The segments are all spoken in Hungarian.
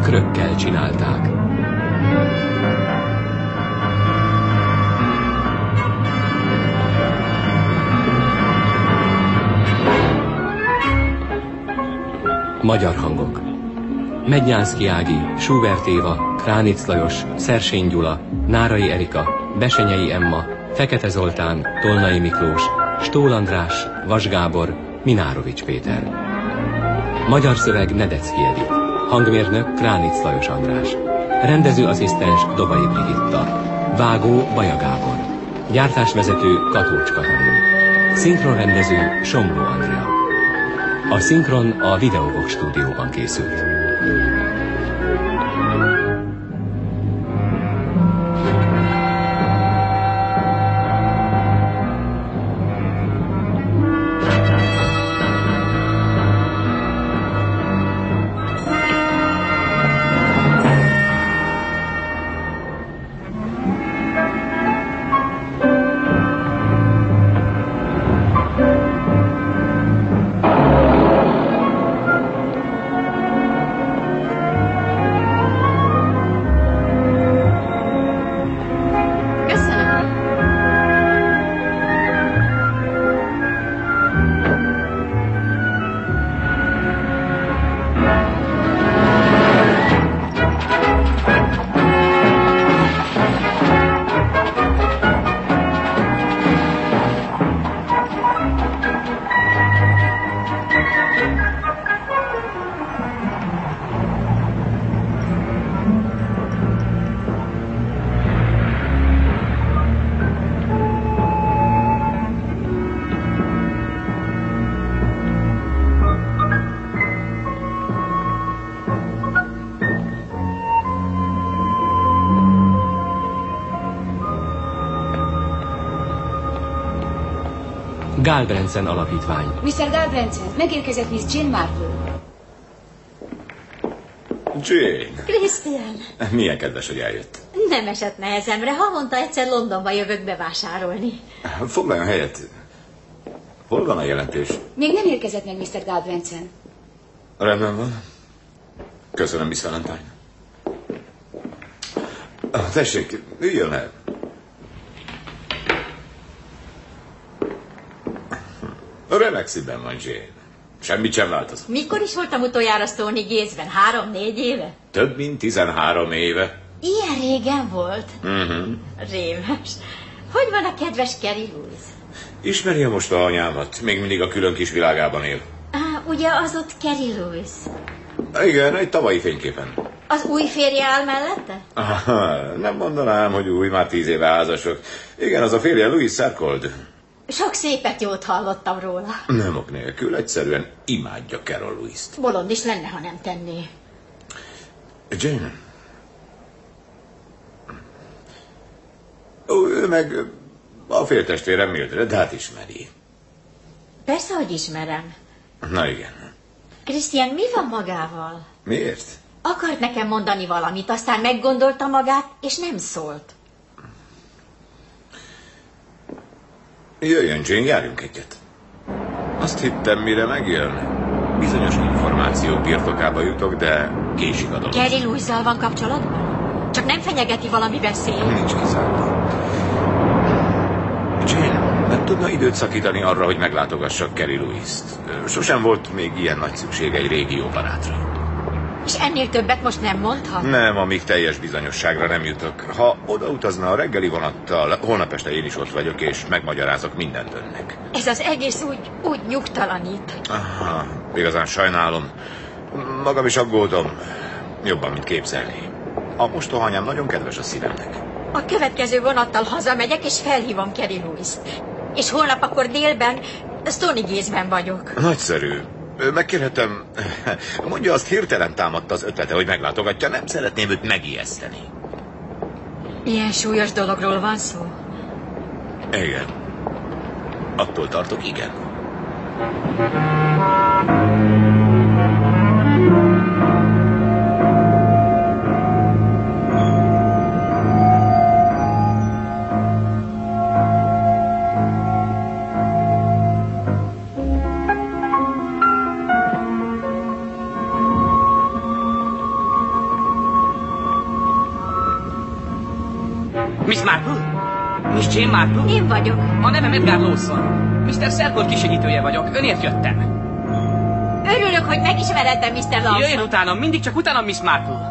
ökrökkel csinálták. Magyar hangok. Mednyánszky Ági, Schubert Éva, Kránic Lajos, Szersény Gyula, Nárai Erika, Besenyei Emma, Fekete Zoltán, Tolnai Miklós, Stól András, Vas Gábor, Minárovics Péter. Magyar szöveg Nedeczky Edith. Hangmérnök Kránic Lajos András. Rendezőasszisztens Dobai Brigitta. Vágó Baja Gábor. Gyártásvezető Katócs Katalin. Szinkronrendező Somló Andrea. A szinkron a Videobox stúdióban készült. Gálbrencen alapítvány. Mr. Gálbrencen, megérkezett Miss Jane Marple. Jane. Christian. Milyen kedves, hogy eljött. Nem esett nehezemre, havonta egyszer Londonba jövök bevásárolni. Foglaljon helyet. Hol van a jelentés? Még nem érkezett meg Mr. Gálbrencen. Rendben van. Köszönöm, Miss Valentine. Tessék, üljön el. Relaxiben van, Jane. Semmit sem változott. Mikor is voltam utoljára Stony Gates-ben? 3-4 éve? Több mint 13 éve. Ilyen régen volt? Rémes. Hogy van a kedves Carrie Louise? Ismeri most a anyámat? Még mindig a külön kis világában él. Ugye az ott Carrie Louise? Igen, egy tavalyi fényképen. Az új férje áll mellette? Nem mondanám, hogy új, már 10 éve házasok. Igen, az a férje Louis Sarkold. Sok szépet jót hallottam róla. Nem ok nélkül, egyszerűen imádja Carol Louise-t. Bolond is lenne, ha nem tenné. Jane. Ő meg a féltestvérem Mildred, de hát ismeri. Persze, hogy ismerem. Na igen. Christian, mi van magával? Miért? Akart nekem mondani valamit, aztán meggondolta magát, és nem szólt. Jöjjön, Jane, járjunk egyet. Azt hittem, mire megjön. Bizonyos információk birtokába jutok, de késik a dolog. Carrie Louise-zal van kapcsolatban? Csak nem fenyegeti valami veszély? Nincs kizárva. Jane, nem tudna időt szakítani arra, hogy meglátogassak Carrie Louise-t? Sosem volt még ilyen nagy szükség egy régi jó barátra. És ennél többet most nem mondhat? Nem, amíg teljes bizonyosságra nem jutok. Ha odautazna a reggeli vonattal, holnap este én is ott vagyok, és megmagyarázok mindent önnek. Ez az egész úgy nyugtalanít. Aha, igazán sajnálom. Magam is aggódom. Jobban, mint képzelni. A mostohanyám nagyon kedves a szívemnek. A következő vonattal hazamegyek, és felhívom Carrie Louise-t. És holnap akkor délben Stony Gates-ben vagyok. Nagyszerű. Megkérhetem, mondja, azt hirtelen támadt az ötlete, hogy meglátogatja. Nem szeretném őt megijeszteni. Ilyen súlyos dologról van szó? Igen. Attól tartok, igen. Jane Marple? Én vagyok. A nevem Edgar Lawson. Mr. Selkord kisegítője vagyok. Önért jöttem. Örülök, hogy megismeredtem, Mr. Lawson. Jöjjön utánam, mindig csak utánam, Miss Marple.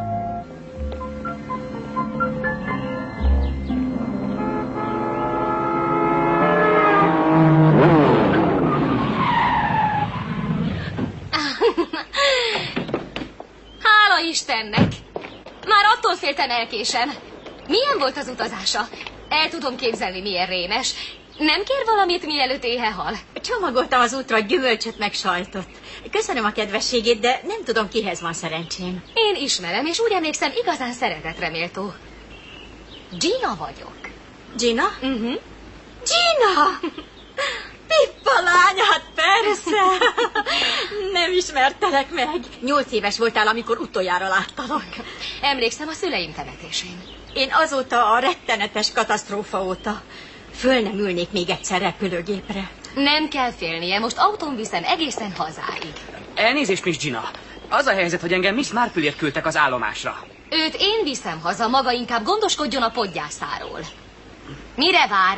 Hála Istennek! Már attól féltem, elkésem. Milyen volt az utazása? El tudom képzelni, milyen rémes. Nem kér valamit, mielőtt éhe hal? Csomagoltam az útra gyümölcsöt meg sajtot. Köszönöm a kedvességét, de nem tudom, kihez van szerencsém. Én ismerem, és úgy emlékszem, igazán szeretetre méltó. Gina vagyok. Gina? Gina! Pippa lány, hát persze! Nem ismertelek meg. 8 éves voltál, amikor utoljára láttalak. Emlékszem a szüleim temetésén. Én azóta a rettenetes katasztrófa óta föl nem ülnék még egyszer repülőgépre. Nem kell félnie, most autón viszem egészen hazáig. Elnézést, Miss Gina. Az a helyzet, hogy engem Miss Marple-ért küldtek az állomásra. Őt én viszem haza, maga inkább gondoskodjon a podgyászáról. Mire vár?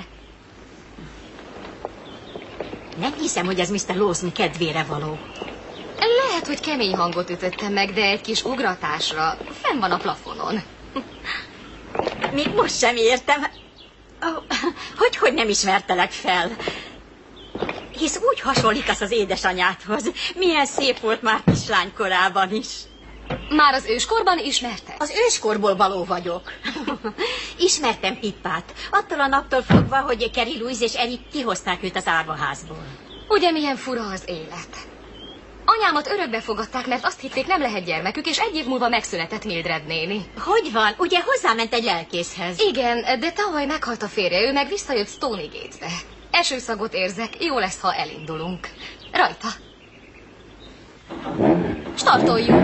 Nem hiszem, hogy ez Mr. Lawson kedvére való. Lehet, hogy kemény hangot ütöttem meg, de egy kis ugratásra fenn van a plafonon. Még most sem értem. Hogy nem ismertelek fel? Hisz úgy hasonlítasz az édesanyádhoz. Milyen szép volt már kislány korában is. Már az őskorban ismerte? Az őskorból való vagyok. Ismertem Pippát. Attól a naptól fogva, hogy Carrie Louise és Eric kihozták őt az árvaházból. Ugye milyen fura az élet. Anyámat örökbe fogadták, mert azt hitték, nem lehet gyermekük, és 1 év múlva megszületett Mildred néni. Hogy van? Ugye hozzáment egy lelkészhez? Igen, de tavaly meghalt a férje, ő meg visszajött Stony Gate-be. Esőszagot érzek, jó lesz, ha elindulunk. Rajta. Startoljuk!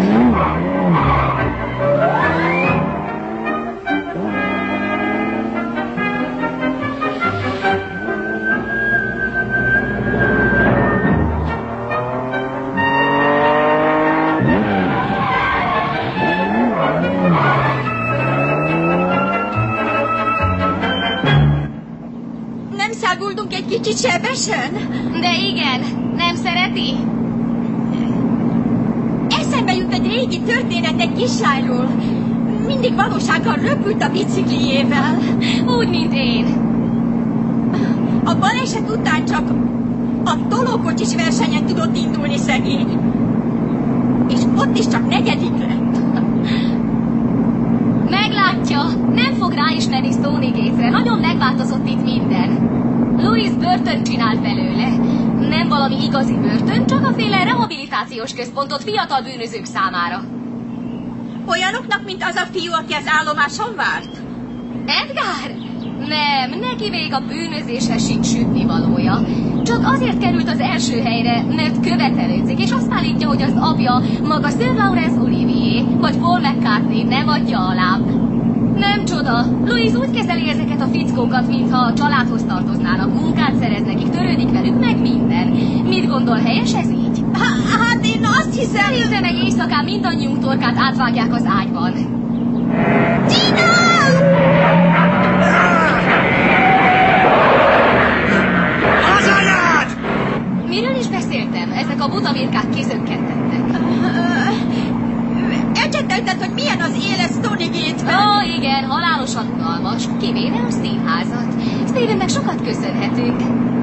Nem száguldunk egy kicsit sebesen? De igen, nem szereti? Eszembe jut egy régi történet egy kislányról. Mindig valósággal röpült a bicikliével. Úgy, mint én. A baleset után csak a tolókocsis versenyen tudott indulni szegény. És ott is csak 4. lett. Meglátja, nem fog ráismerni Stony Gate-re. Nagyon megváltozott itt minden. Louise börtön csinált belőle. Nem valami igazi börtön, csak a féle rehabilitációs központot fiatal bűnözők számára. Olyanoknak, mint az a fiú, aki az állomáson várt? Edgar? Nem, neki még a bűnözéshez sincs sütnivalója. Csak azért került az első helyre, mert követelődzik, és azt állítja, hogy az apja maga Sir Lawrence Olivier, vagy Paul McCartney nem adja alább. Nem csoda. Louise úgy kezeli ezeket a fickókat, mintha a családhoz tartoznának, munkát szerez nekik, törődik velük, meg minden. Mit gondol, helyes ez így? Hát én azt hiszem... Szerinte meg éjszakán mindannyiunk torkát átvágják az ágyban. Gina! Az anyád! Miről is beszéltem? Ezek a buta birkák kizökkentettek. Ecsetelted, hogy milyen az élet Stony Gate-ben? Igen, halálosan unalmas, kivéve a színházat. Steven meg sokat köszönhetünk.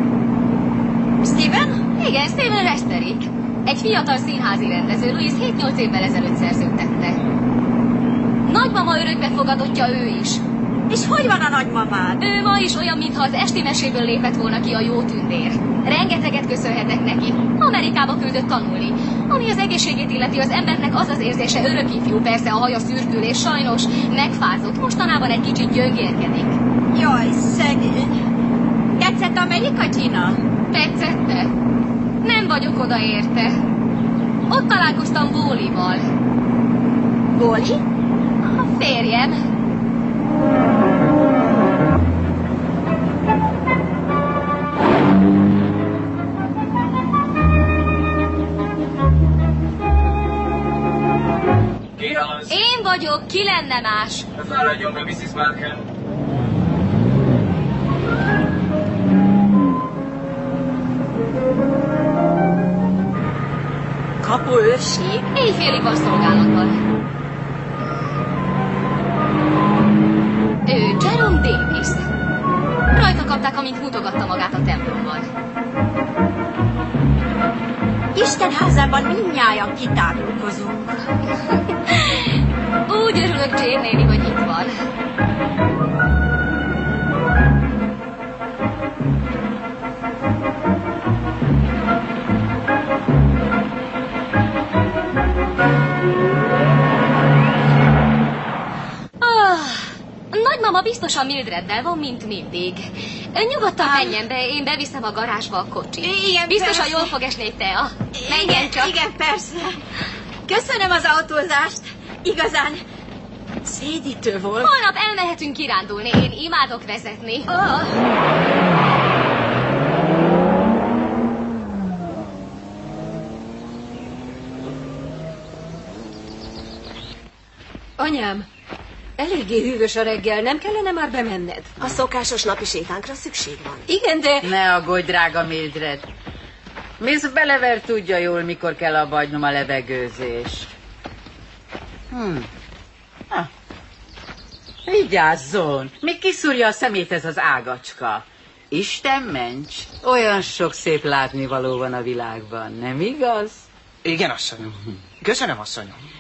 Steven? Igen, Steven Lesterik. Egy fiatal színházi rendező, Louise 7-8 évvel ezelőtt szerződtette. Nagymama örökbe fogadottja ő is. És hogy van a nagymamád? Ő ma is olyan, mintha az esti meséből lépett volna ki a jó tündér. Rengeteget köszönhetek neki. Amerikába küldött tanulni. Ami az egészségét illeti, az embernek az az érzése, örök ifjú, persze a haja szürkül, és sajnos megfázott. Mostanában egy kicsit gyöngérkedik. Jaj, szegény. Tetszett Amerika, Gina? Tetszette? Nem vagyok oda érte. Ott találkoztam Bólival. Bóli? A férjem. Én vagyok, ki lenne más? Fáradjon be, Mrs. Markham. Kapuőrség? Éjfélig van szolgálatban. Ő Jerome Davis. Rajta kapták, amint mutogatta magát a templomban. Isten házában mindnyájan kitárulkozunk. Úgy örülök, Jane néni, hogy itt van. Nagymama biztosan Mildreddel van, mint mindig. Nyugodtan menjen be, én beviszem a garázsba a kocsit. Igen, biztosan persze. jól fog esni egy tea. Menjen csak. Igen, persze. Köszönöm az autózást. Igazán szédítő volt. Holnap elmehetünk kirándulni, én imádok vezetni. Anyám, eléggé hűvös a reggel, nem kellene már bemenned? A szokásos napi sétánkra szükség van. Igen, de... Ne aggódj, drága Mildred. Miss Belever tudja jól, mikor kell abba hagynom a levegőzést. Vigyázzon! Még kiszúrja a szemét ez az ágacska. Isten ments! Olyan sok szép látnivaló van a világban, nem igaz? Igen, asszonyom. Köszönöm, asszonyom.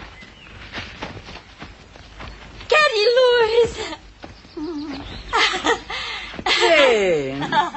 Carrie Louise! Jane!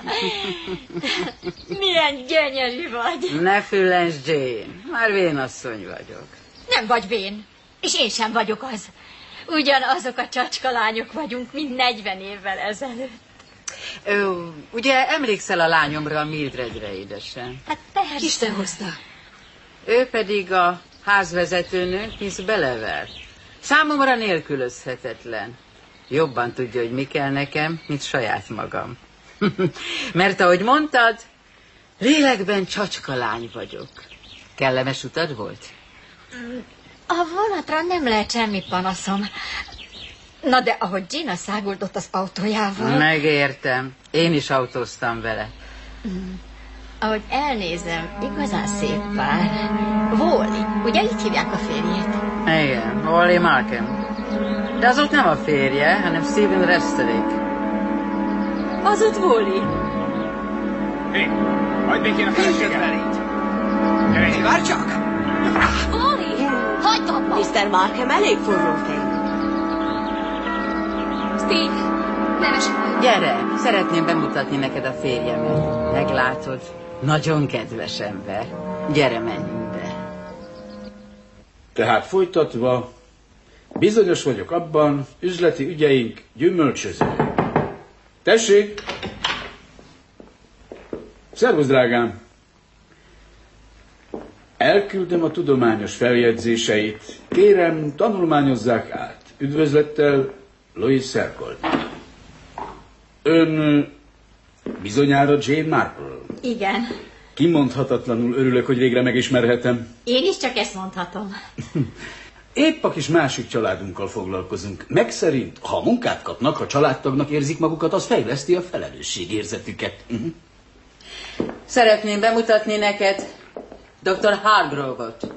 Milyen gyönyörű vagy. Ne füllens, Jane. Már vénasszony vagyok. Nem vagy vén, és én sem vagyok az. Ugyanazok a csacskalányok vagyunk, mint 40 évvel ezelőtt. Ugye emlékszel a lányomra, a Mildredre, édesem? Hát persze. Isten hozta. Ő pedig a házvezetőnő, Miss Belever. Számomra nélkülözhetetlen. Jobban tudja, hogy mi kell nekem, mint saját magam. Mert ahogy mondtad, lélekben csacskalány vagyok. Kellemes utad volt? A vonatra nem lehet semmi panaszom. Na de ahogy Gina száguldott az autójával... Megértem. Én is autóztam vele. Ahogy elnézem, igazán szép pár. Wally, ugye így hívják a férjét? Igen, Wally Markham. De az ott nem a férje, hanem Stephen Resterik. Az ott Wally. Hé, hagyd békén a feleséget! Gyere, Várj csak! Wally, hagyd abba! Mr. Markham elég forró fej. Steve, nemes vagyok. Gyere, szeretném bemutatni neked a férjemet. Meglátod, nagyon kedves ember. Gyere, menjünk be. Tehát folytatva, bizonyos vagyok abban, üzleti ügyeink gyümölcsöző. Tessék! Szervusz, drágám! Elküldöm a tudományos feljegyzéseit. Kérem, tanulmányozzák át. Üdvözlettel, Louis Sercold. Ön bizonyára Jane Marple? Igen. Kimondhatatlanul örülök, hogy végre megismerhetem. Én is csak ezt mondhatom. Épp a kis másik családunkkal foglalkozunk. Meg szerint, ha munkát kapnak, ha családtagnak érzik magukat, az fejleszti a felelősségérzetüket. Szeretném bemutatni neked Dr. Hargrove-ot.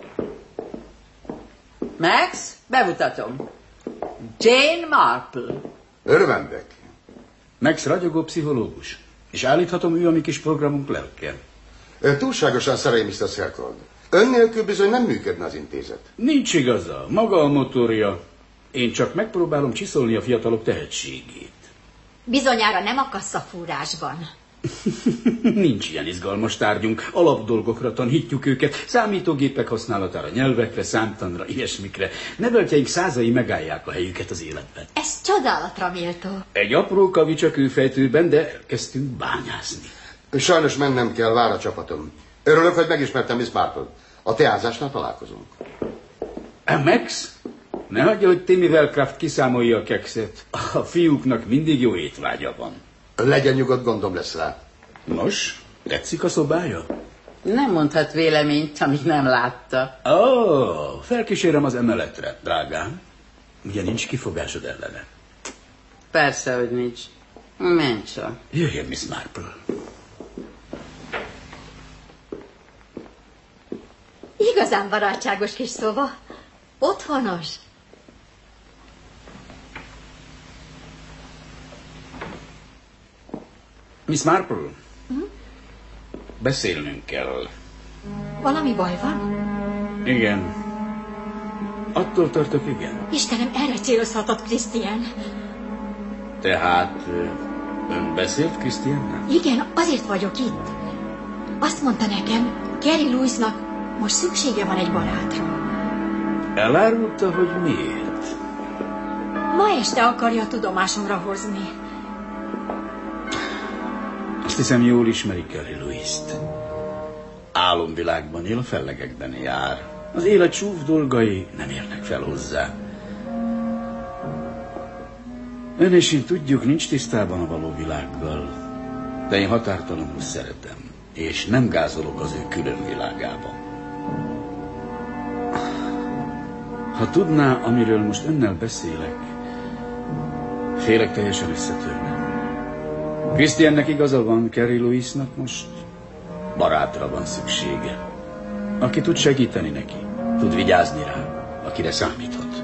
Max, bemutatom. Jane Marple. Örvendek. Max ragyogó pszichológus. És állíthatom, ő a mi kis programunk lelke. Túlságosan szerény, Mr. Sercold. Ön nélkül bizony nem működne az intézet. Nincs igaza. Maga a motorja. Én csak megpróbálom csiszolni a fiatalok tehetségét. Bizonyára nem akassz a fúrásban. Nincs ilyen izgalmas tárgyunk. Alapdolgokra tanítjuk őket. Számítógépek használatára, nyelvekre, számtanra, ilyesmikre. Neveltjeink százai megállják a helyüket az életben. Ez csodálatra méltó. Egy apró kavics a kőfejtőben, de elkezdtünk bányászni. Sajnos mennem kell, vár a csapatom. Örülök, hogy megismertem Miss Marple. A teázásnál találkozunk. Max? Ne hagyja, hogy Timmy Wellcraft kiszámolja a kekszet. A fiúknak mindig jó étvágya van. Legyen nyugodt, gondom lesz rá. Nos, tetszik a szobája? Nem mondhat véleményt, amíg nem látta. Felkísérem az emeletre, drágám. Ugye nincs kifogásod ellene? Persze, hogy nincs. Menj csak. Jöjjön, Miss Marple. Igazán barátságos kis szoba. Otthonos. Miss Marple, beszélnünk kell. Valami baj van? Igen. Attól tartok, igen. Istenem, erre célozhatott Christian. Tehát ön beszélt Christiannel? Igen, azért vagyok itt. Azt mondta nekem, Carrie Louisnak most szüksége van egy barátra. Elárulta, hogy miért? Ma este akarja tudomásomra hozni. Azt hiszem, jól ismeri Carrie Louist. Álomvilágban él, a fellegekben jár. Az élet csúf dolgai nem érnek fel hozzá. Ön és én tudjuk, nincs tisztában a való világgal, de én határtalanul szeretem, és nem gázolok az ő külön világába. Ha tudná, amiről most önnel beszélek, félek teljesen összetörne. Christiannek igaza van, Carrie Louisnak most barátra van szüksége. Aki tud segíteni neki, tud vigyázni rá, akire számíthat.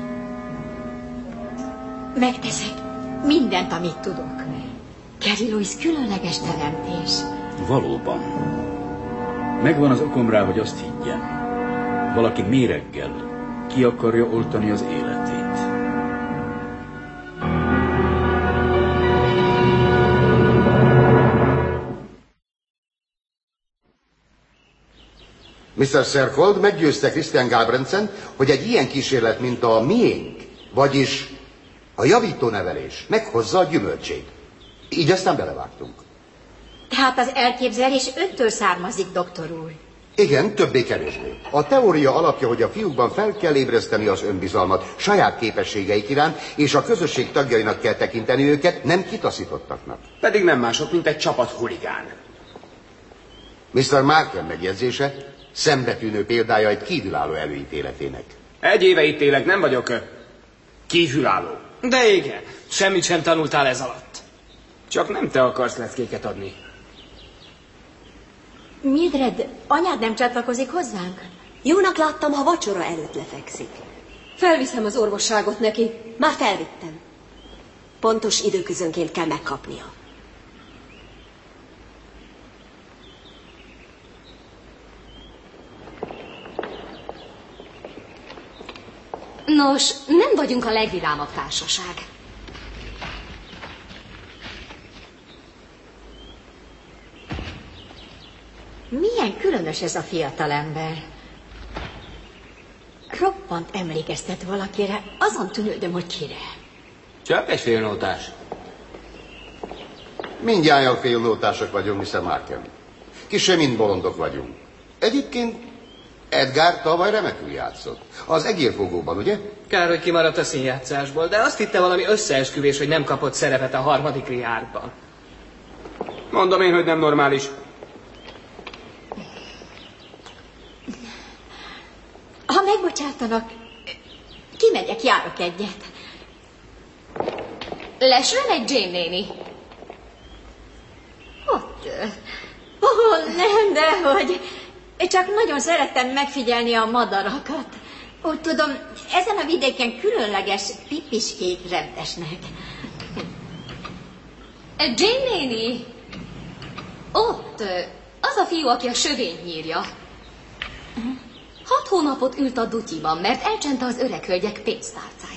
Megteszek mindent, amit tudok. Carrie Louis különleges teremtés. Valóban. Megvan az okom rá, hogy azt higgyem. Valaki méreggel ki akarja oltani az életét. Mr. Serfold meggyőzte Christian Galbraithent, hogy egy ilyen kísérlet, mint a miénk, vagyis a javítónevelés meghozza a gyümölcsét. Így aztán belevágtunk. Tehát az elképzelés öntől származik, doktor úr. Igen, többé-kevésbé. A teória alapja, hogy a fiúkban fel kell ébreszteni az önbizalmat saját képességeik iránt, és a közösség tagjainak kell tekinteni őket, nem kitaszítottaknak. Pedig nem mások, mint egy csapat huligán. Mr. Markham megjegyzése szembetűnő példája egy kívülálló előítéletének. Egy éve itt élek, nem vagyok kívülálló. De igen, semmit sem tanultál ez alatt. Csak nem te akarsz leckéket adni. Mildred, anyád nem csatlakozik hozzánk? Jónak láttam, ha vacsora előtt lefekszik. Felviszem az orvosságot neki. Már felvittem. Pontos időközönként kell megkapnia. Nos, nem vagyunk a legvidámabb társaság. Milyen különös ez a fiatalember. Roppant emlékeztet valakire, azon tűnődöm, hogy kire. Csak egy félnótás. Mindjárt félnótások vagyunk, Mr. Markham. Kissé mind bolondok vagyunk. Egyébként Edgar tavaly remekül játszott. Az egérfogóban, ugye? Kár, hogy kimaradt a színjátszásból, de azt hitte valami összeesküvés, hogy nem kapott szerepet a 3. Richardban. Mondom én, hogy nem normális. Ha megbocsátanak, kimegyek, járok egyet. Lesön egy Jane néni? Ott. Nem, dehogy. Csak nagyon szerettem megfigyelni a madarakat. Úgy tudom, ezen a vidéken különleges pipiskék repdesnek. Jane néni? Ott. Az a fiú, aki a sövényt nyírja. 6 hónapot ült a dutyiban, mert elcsente az öreg hölgyek pénztárcáját.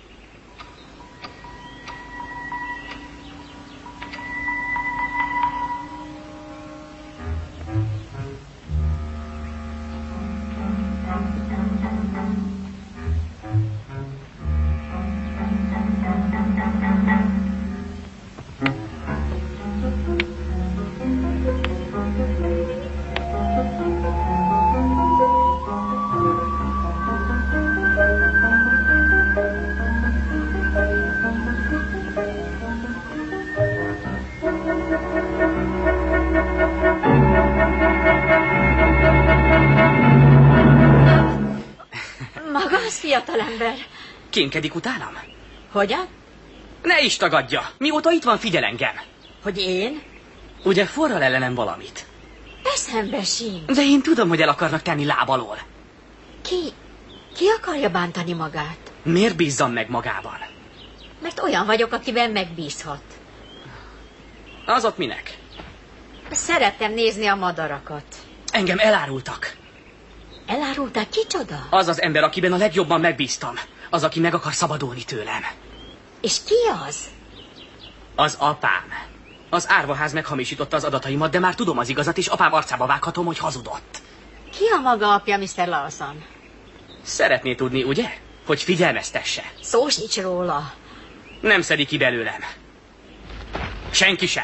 Fiatalember. Kénkedik utánam? Hogyan? Ne is tagadja. Mióta itt van, figyel engem. Hogy én? Ugye forral ellenem valamit? Eszembe sincs. De én tudom, hogy el akarnak tenni láb alól. Ki akarja bántani magát? Miért bízzam meg magában? Mert olyan vagyok, akiben megbízhat. Az ott minek? Szerettem nézni a madarakat. Engem elárultak. Elárulták? Kicsoda? Az az ember, akiben a legjobban megbíztam. Az, aki meg akar szabadulni tőlem. És ki az? Az apám. Az árvaház meghamisította az adataimat, de már tudom az igazat, és apám arcába vághatom, hogy hazudott. Ki a maga apja, Mr. Lawson? Szeretné tudni, ugye? Hogy figyelmeztesse. Szó sincs róla. Nem szedi ki belőlem. Senki sem.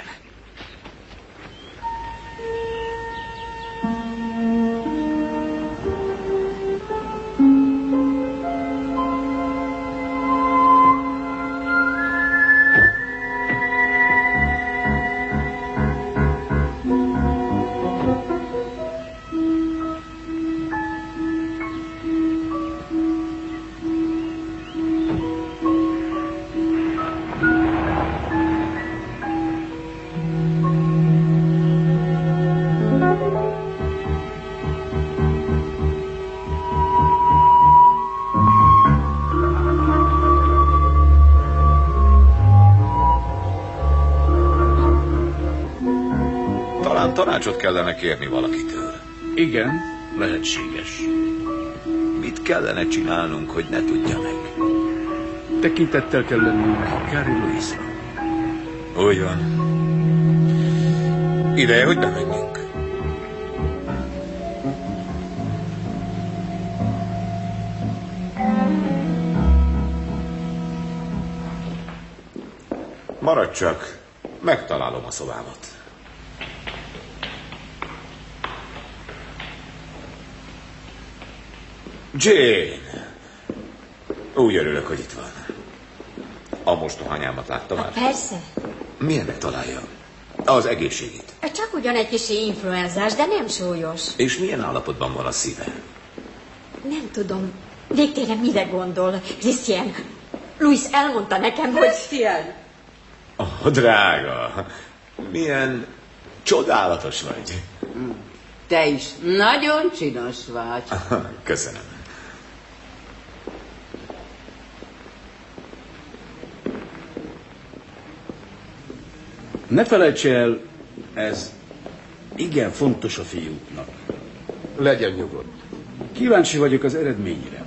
Tanácsot kellene kérni valakitől. Igen, lehetséges. Mit kellene csinálnunk, hogy ne tudja meg? Tekintettel kell lennünk Carrie Louise-ra. Úgy van. Ideje, hogy bemenjünk. Maradj csak, megtalálom a szobámat. Jane! Úgy örülök, hogy itt van. A mostohanyámat látta már? Persze. Milyennek találja? Az egészségét. Csak ugyan egy kicsi influenzás, de nem súlyos. És milyen állapotban van a szíve? Nem tudom. Végtére mire gondol? Christian, Louis elmondta nekem, hogy... Christian! Drága, milyen csodálatos vagy. Te is nagyon csinos vagy. Köszönöm. Ne felejts el, ez igen fontos a fiúknak. Legyen nyugodt. Kíváncsi vagyok az eredményre.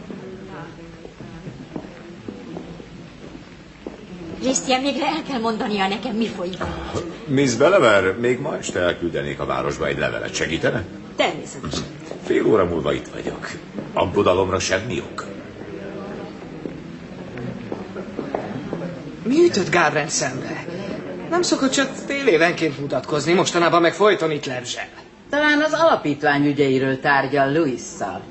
Christian, végre el kell mondania nekem, mi folyik. Miss Belever, még ma este elküldenék a városba egy levelet. Segítene? Természetesen. Fél óra múlva itt vagyok. Aggodalomra semmi ok. Mi ütött Gabrielsenbe? Nem szokott csak fél évenként mutatkozni, mostanában meg folyton itt lebzsel. Talán az alapítvány ügyeiről tárgyal Louis-szal.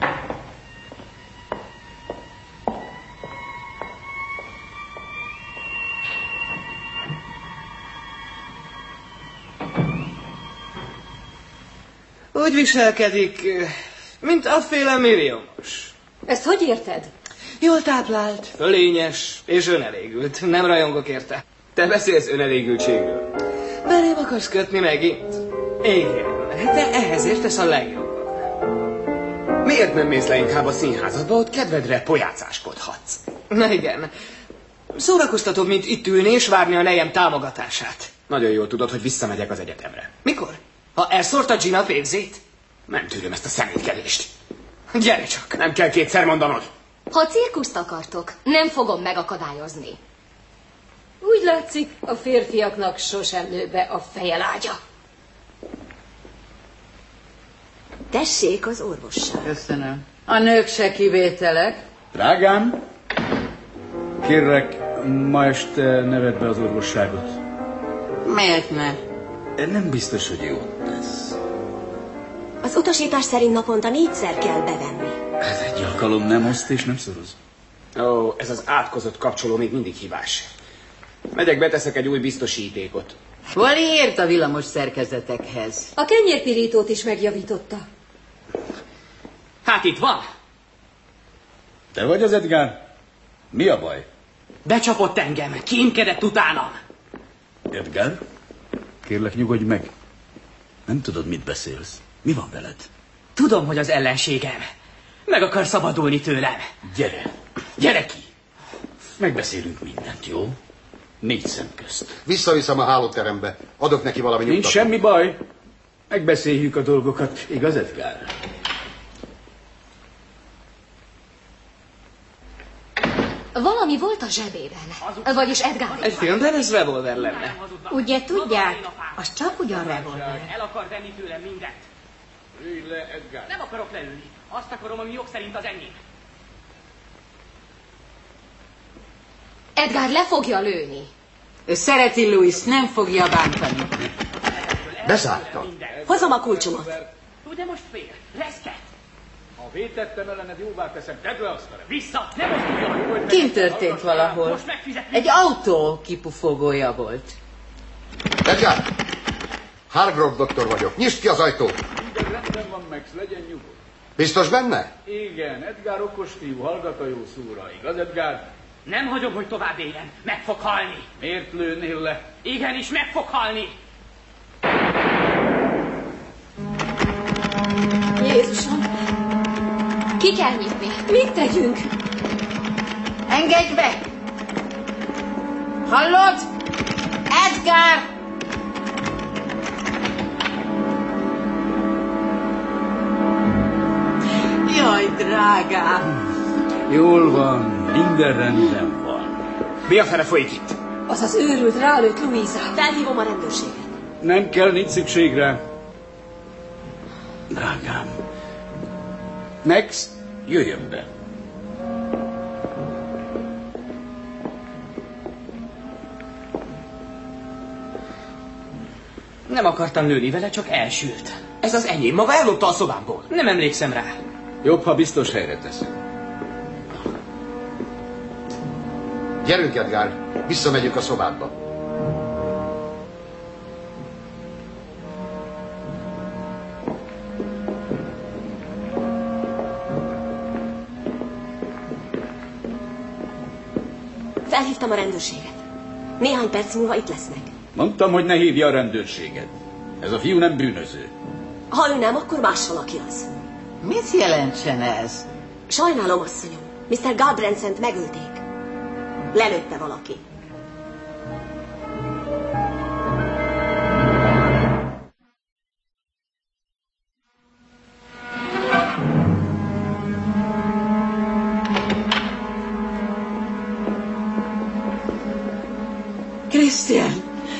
Úgy viselkedik, mint afféle milliómos. Ezt hogy érted? Jól táplált, fölényes és önelégült. Nem rajongok érte. Te beszélsz önelégültségről. Belém akarsz kötni megint? Igen, de ehhez értesz a legjobban. Miért nem mész le inkább a színházadba, ott kedvedre pojácáskodhatsz? Na igen. Szórakoztatóbb, mint itt ülni és várni a nejem támogatását. Nagyon jól tudod, hogy visszamegyek az egyetemre. Mikor? Ha elszórta Gina pénzét? Nem tűröm ezt a szemétkedést. Gyere csak! Nem kell kétszer mondanod. Ha cirkuszt akartok, nem fogom megakadályozni. Úgy látszik, a férfiaknak sosem nő be a fejelágya. Tessék az orvossal. Köszönöm. A nők se kivételek. Drágám, kérlek, ma este ne vedd be az orvosságot. Miért ne? Nem biztos, hogy jót tesz. Az utasítás szerint naponta 4-szer kell bevenni. Ez egy alkalom nem oszt és nem szoroz. Ó, ez az átkozott kapcsoló még mindig hibás. Megyek, beteszek egy új biztosítékot. Vali ért a villamos szerkezetekhez. A kenyérpirítót is megjavította. Hát itt van. Te vagy az Edgar? Mi a baj? Becsapott engem, kémkedett utánam. Edgar? Kérlek, nyugodj meg. Nem tudod, mit beszélsz. Mi van veled? Tudom, hogy az ellenségem. Meg akar szabadulni tőlem. Gyere, gyere ki! Megbeszélünk mindent, jó? 4 szem közt. Visszaviszem a hálóterembe. Adok neki valami nyugtatót. Nincs semmi baj. Megbeszéljük a dolgokat. Igaz, Edgar? Valami volt a zsebében. Vagyis Edgar. Egy filmben ez revolver lenne. Ugye tudják, az csak ugyan revolver. El akar venni tőlem mindent. Ülj le, Edgar. Nem akarok leülni. Azt akarom, ami jog szerint az enyém. Edgar le fogja lőni. Ő szereti Louis, nem fogja bántani. Bezárta. Hozom a kulcsomat. De most fél. Reszket. Ha vétettem ellened, jóvá teszem. Tedd le azt a Vissza. Nem most tudja. Kint történt valahol. Most megfizetni. Egy autó kipufogója volt. Edgar! Hargrove doktor vagyok. Nyisd ki az ajtót! Minden rendben van, Max, legyen nyugodt. Biztos benne? Igen, Edgar okos fiú, hallgat a jó szóra. Igaz, Edgar? Nem hagyom, hogy tovább éljen. Meg fog halni. Miért lőnél le? Igenis, meg fog halni. Jézusom! Ki kell nyitni? Mit tegyünk? Engedj be! Hallod? Edgar! Jaj, drágám! Jól van, minden rendben van. Mi a fele folyik itt? Az az őrült rálőtt Louisa-t. Felhívom a rendőrséget. Nem kell, nincs szükség rá. Drágám. Max, jöjjön be. Nem akartam lőni vele, csak elsült. Ez az enyém, maga ellopta a szobámból. Nem emlékszem rá. Jobb, ha biztos helyre teszem. Gyerünk, Edgar. Visszamegyünk a szobádba. Felhívtam a rendőrséget. Néhány perc múlva itt lesznek. Mondtam, hogy ne hívja a rendőrséget. Ez a fiú nem bűnöző. Ha ő nem, akkor más valaki az. Mit jelentsen ez? Sajnálom, asszonyom. Mr. Galbraithent megölték. Lelőtte valaki. Christian!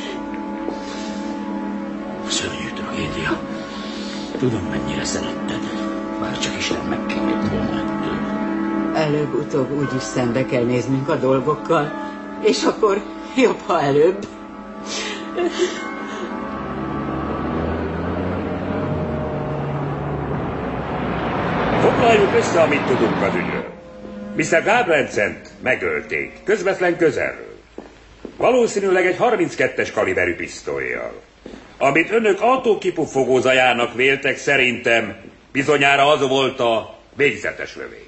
Szörnyű tragédia. Tudom, mennyire szeretted. Már csak Isten megkérett volna ettől. Előbb-utóbb úgyis szembe kell néznünk a dolgokkal, és akkor jobb, ha előbb. Foglaljuk össze, amit tudunk az ügyről. Mr. Galbraithent megölték, közvetlen közelről. Valószínűleg egy 32-es kaliberű pisztollyal. Amit önök autókipufogózajának véltek, szerintem bizonyára az volt a végzetes lövés.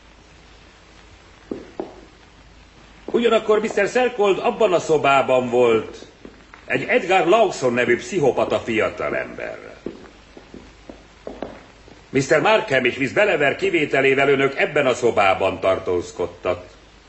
Ugyanakkor Mr. Sercold abban a szobában volt egy Edgar Lawson nevű pszichopata fiatalemberrel. Mr. Markham és Miss Beliver kivételével önök ebben a szobában tartózkodtak.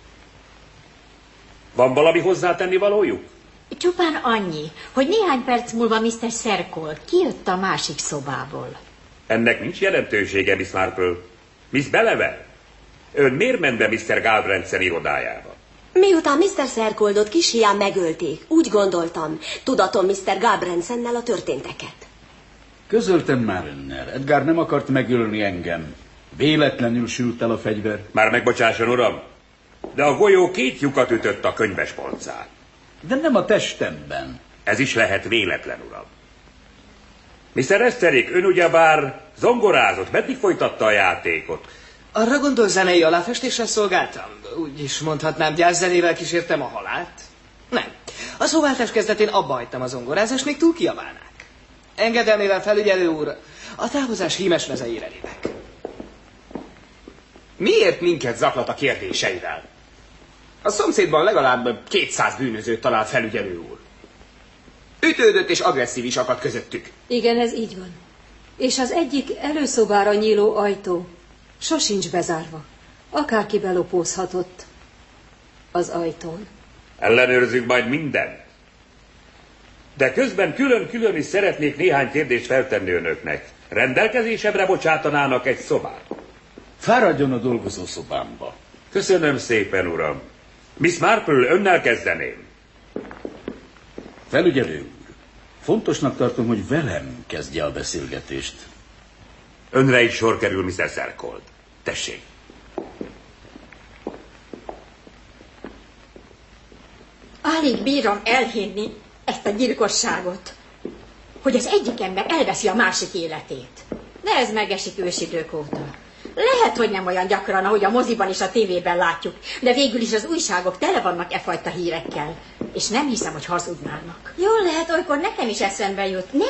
Van valami hozzátenni valójuk? Csupán annyi, hogy néhány perc múlva Mr. Sercold kijött a másik szobából. Ennek nincs jelentősége, Miss Marple. Miss Beliver, ön miért ment be Mr. Galbraith irodájába? Miután Mr. Sercoldot kis hián megölték, úgy gondoltam, tudatom Mr. Galbraithennel a történteket. Közöltem már önnel. Edgar nem akart megölni engem. Véletlenül sült el a fegyver. Már megbocsásson, uram, de a golyó 2 lyukat ütött a könyvespolcán. De nem a testemben. Ez is lehet véletlen, uram. Mr. Eszterik, ön ugyebár zongorázott, meddig folytatta a játékot? Arra gondol, zenei aláfestésre szolgáltam? Úgy is mondhatnám, gyászzenével kísértem a halált? Nem. A szóváltás kezdetén abba hagytam a zongorázást, még túl kiabálnák. Engedelmével, felügyelő úr, a távozás hímes mezeire lépek. Miért minket zaklat a kérdéseivel? A szomszédban legalább 200 bűnözőt talált, felügyelő úr. Ütődött és agresszív is akadt közöttük. Igen, ez így van. És az egyik előszobára nyíló ajtó Sosincs bezárva. Akárki belopózhatott az ajtón. Ellenőrzünk majd mindent. De közben külön-külön is szeretnék néhány kérdést feltenni önöknek. Rendelkezésemre bocsátanának egy szobát? Fáradjon a dolgozószobámba. Köszönöm szépen, uram. Miss Marple, önnel kezdeném. Felügyelő úr, fontosnak tartom, hogy velem kezdje a beszélgetést. Önre is sor kerül, Mr. Serkold. Tessék. Alig bírom elhinni ezt a gyilkosságot, hogy az egyik ember elveszi a másik életét. De ez megesik ősidők óta. Lehet, hogy nem olyan gyakran, ahogy a moziban és a tévében látjuk, de végül is az újságok tele vannak e fajta hírekkel. És nem hiszem, hogy hazudnának. Jól lehet, olykor nekem is eszembe jut. Nem